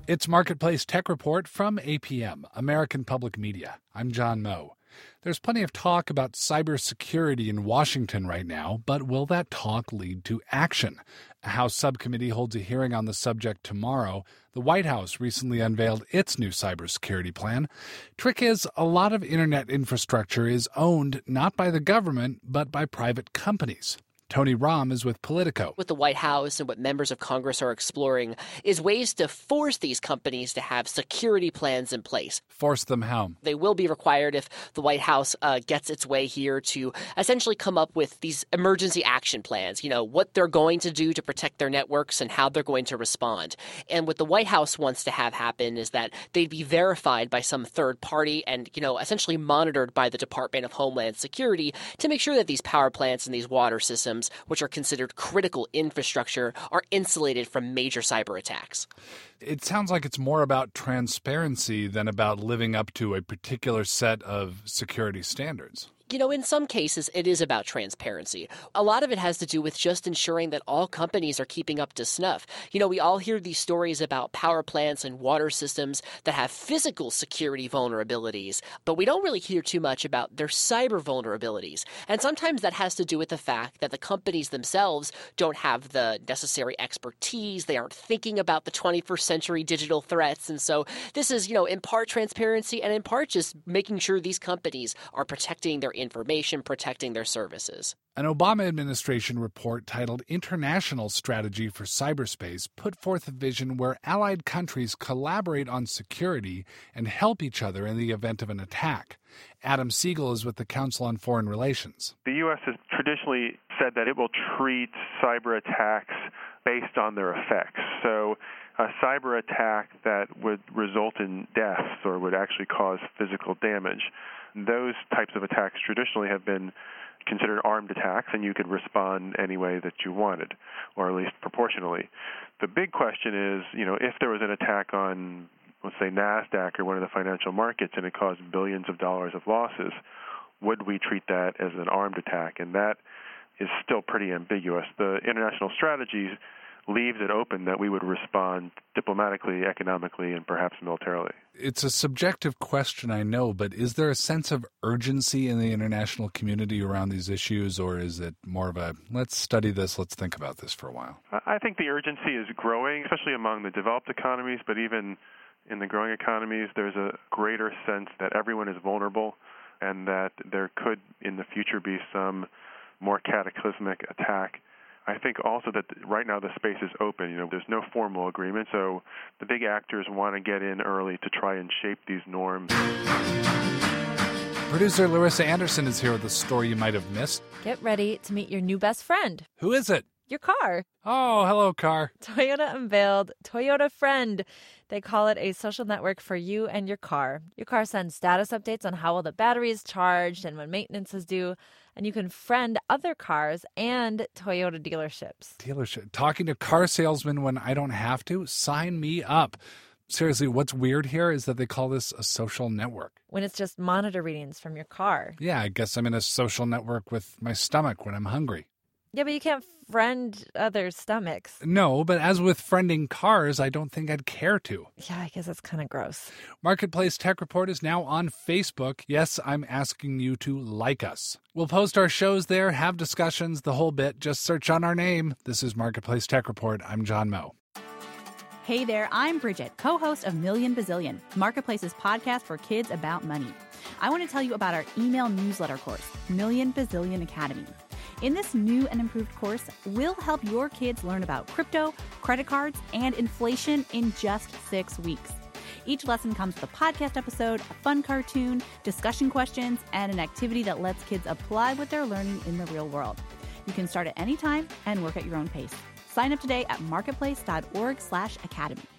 It's Marketplace Tech Report from APM, American Public Media. I'm John Moe. There's plenty of talk about cybersecurity in Washington right now, but will that talk lead to action? A House subcommittee holds a hearing on the subject tomorrow. The White House recently unveiled its new cybersecurity plan. Trick is, a lot of internet infrastructure is owned not by the government, but by private companies. Tony Rahm is with Politico. What the White House and what members of Congress are exploring is ways to force these companies to have security plans in place. Force them how? They will be required if the White House gets its way here to essentially come up with these emergency action plans, what they're going to do to protect their networks and how they're going to respond. And what the White House wants to have happen is that they'd be verified by some third party and, essentially monitored by the Department of Homeland Security to make sure that these power plants and these water systems, which are considered critical infrastructure, are insulated from major cyber attacks. It sounds like it's more about transparency than about living up to a particular set of security standards. In some cases, it is about transparency. A lot of it has to do with just ensuring that all companies are keeping up to snuff. We all hear these stories about power plants and water systems that have physical security vulnerabilities, but we don't really hear too much about their cyber vulnerabilities. And sometimes that has to do with the fact that the companies themselves don't have the necessary expertise. They aren't thinking about the 21st century digital threats. And so this is, in part transparency and in part just making sure these companies are protecting their information, protecting their services. An Obama administration report titled International Strategy for Cyberspace put forth a vision where allied countries collaborate on security and help each other in the event of an attack. Adam Siegel is with the Council on Foreign Relations. The U.S. has traditionally said that it will treat cyber attacks based on their effects. So a cyber attack that would result in deaths or would actually cause physical damage, those types of attacks traditionally have been considered armed attacks, and you could respond any way that you wanted, or at least proportionally. The big question is, if there was an attack on, let's say, NASDAQ or one of the financial markets and it caused billions of dollars of losses, would we treat that as an armed attack? And that is still pretty ambiguous. The international strategy leaves it open that we would respond diplomatically, economically, and perhaps militarily. It's a subjective question, I know, but is there a sense of urgency in the international community around these issues, or is it more of a, let's study this, let's think about this for a while? I think the urgency is growing, especially among the developed economies, but even in the growing economies, there's a greater sense that everyone is vulnerable and that there could, in the future, be some more cataclysmic attack. I think also that right now the space is open. There's no formal agreement, so the big actors want to get in early to try and shape these norms. Producer Larissa Anderson is here with a story you might have missed. Get ready to meet your new best friend. Who is it? Your car. Oh, hello, car. Toyota unveiled Toyota Friend. They call it a social network for you and your car. Your car sends status updates on how well the battery is charged and when maintenance is due. And you can friend other cars and Toyota dealerships. Talking to car salesmen when I don't have to? Sign me up. Seriously, what's weird here is that they call this a social network. When it's just monitor readings from your car. Yeah, I guess I'm in a social network with my stomach when I'm hungry. Yeah, but you can't friend other stomachs. No, but as with friending cars, I don't think I'd care to. Yeah, I guess that's kind of gross. Marketplace Tech Report is now on Facebook. Yes, I'm asking you to like us. We'll post our shows there, have discussions, the whole bit. Just search on our name. This is Marketplace Tech Report. I'm John Moe. Hey there, I'm Bridget, co-host of Million Bazillion, Marketplace's podcast for kids about money. I want to tell you about our email newsletter course, Million Bazillion Academy. In this new and improved course, we'll help your kids learn about crypto, credit cards, and inflation in just 6 weeks. Each lesson comes with a podcast episode, a fun cartoon, discussion questions, and an activity that lets kids apply what they're learning in the real world. You can start at any time and work at your own pace. Sign up today at marketplace.org/academy.